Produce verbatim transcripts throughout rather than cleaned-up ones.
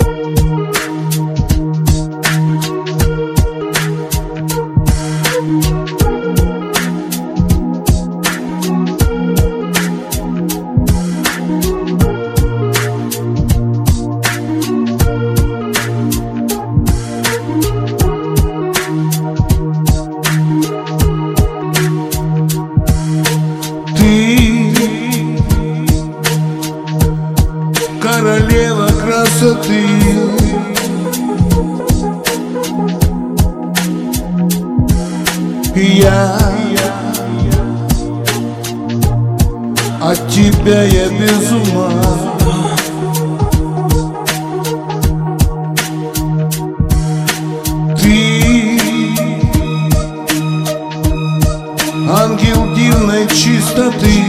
Королева красоты, я от тебя я без ума. Ты ангел дивной чистоты,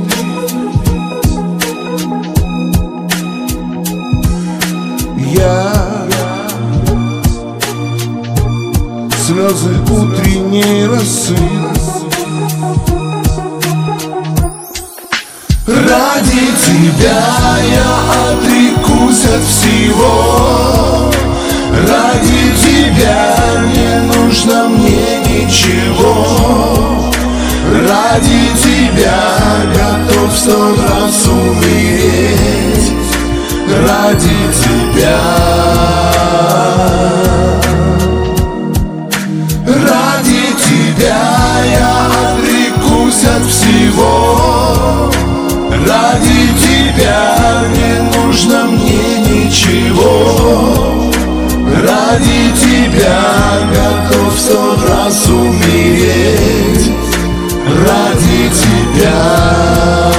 я слезы утренней росы. Ради тебя я отрекусь от всего. Ради тебя не нужно мне ничего. Ради тебя готов сто раз умереть. Ради тебя, ради тебя я отрекусь от всего. Ради тебя не нужно мне ничего. Ради тебя готов сто раз умереть. Ради тебя.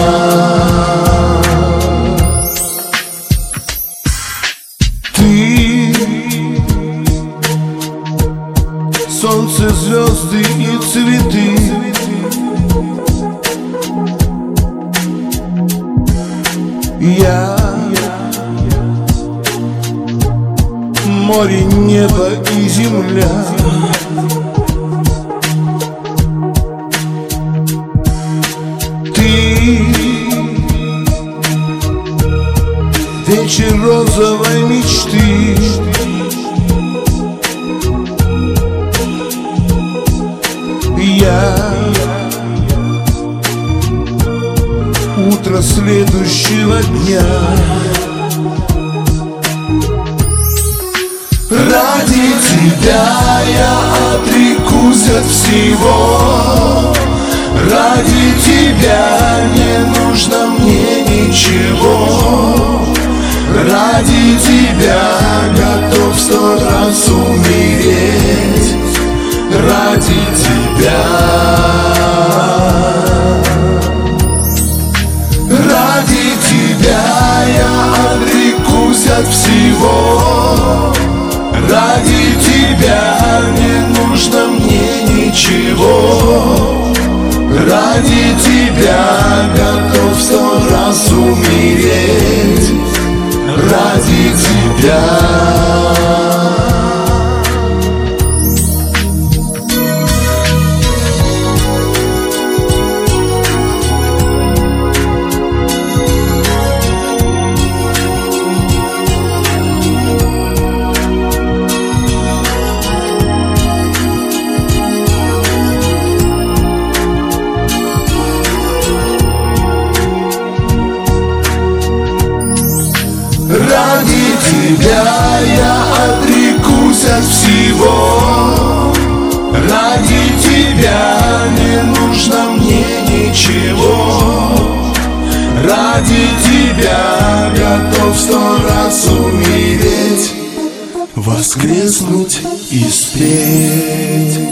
Ты солнце, звезды и цветы, я море, небо и земля. Ты вечер розовой мечты, я утро следующего дня. Ради тебя я отрекусь от всего. Ради тебя не нужно мне ничего. Ради тебя готов сто раз умереть. Ради тебя, ради тебя я отрекусь от всего. Ради тебя не нужно мне ничего. Ради тебя готов сто раз умереть. Ради тебя. Ради тебя я отрекусь от всего. Ради тебя не нужно мне ничего. Ради тебя готов сто раз умереть, воскреснуть и спеть.